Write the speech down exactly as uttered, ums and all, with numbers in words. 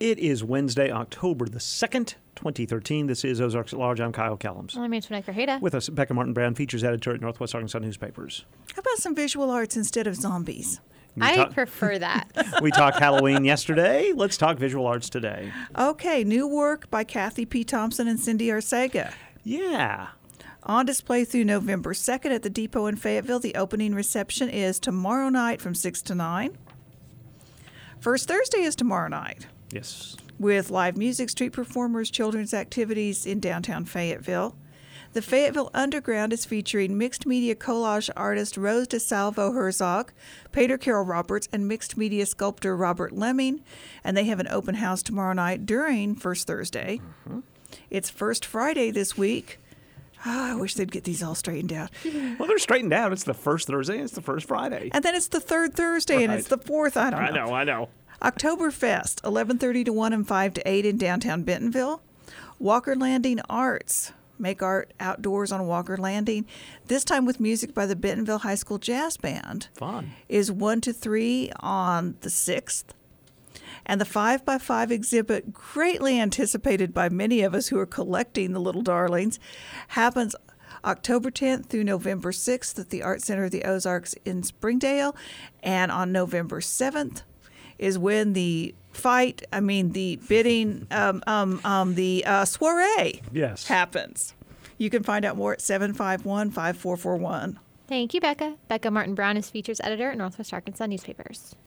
It is Wednesday, October the second, twenty thirteen. This is Ozarks at Large. I'm Kyle Kellums. I'm Antoinette Grajeda. With us, Becca Martin Brown, features editor at Northwest Arkansas Newspapers. How about some visual arts instead of zombies? We I talk- prefer that. We talked Halloween yesterday. Let's talk visual arts today. Okay, new work by Kathy P. Thompson and Cindy Arcega. Yeah. On display through November second at the Depot in Fayetteville. The opening reception is tomorrow night from six to nine. First Thursday is tomorrow night, Yes. with live music, street performers, children's activities in downtown Fayetteville. The Fayetteville Underground is featuring mixed media collage artist Rose DeSalvo Herzog, painter Carol Roberts, and mixed media sculptor Robert Lemming. And they have an open house tomorrow night during First Thursday. Mm-hmm. It's First Friday this week. Oh, I wish they'd get these all straightened out. Well, they're straightened out. It's the first Thursday. It's the first Friday. And then it's the third Thursday, and Right. it's the fourth. I don't know. I know, I know. Oktoberfest, eleven thirty to one and five to eight in downtown Bentonville. Walker Landing Arts. Make art outdoors on Walker Landing. This time with music by the Bentonville High School Jazz Band. Fun. Is one to three on the sixth. And the five by five exhibit, greatly anticipated by many of us who are collecting the little darlings, happens October tenth through November sixth at the Art Center of the Ozarks in Springdale. And on November seventh is when the fight, I mean the bidding, um, um, um, the uh, soiree Yes. happens. You can find out more at seven five one, five four four one. Thank you, Becca. Becca Martin Brown is features editor at Northwest Arkansas Newspapers.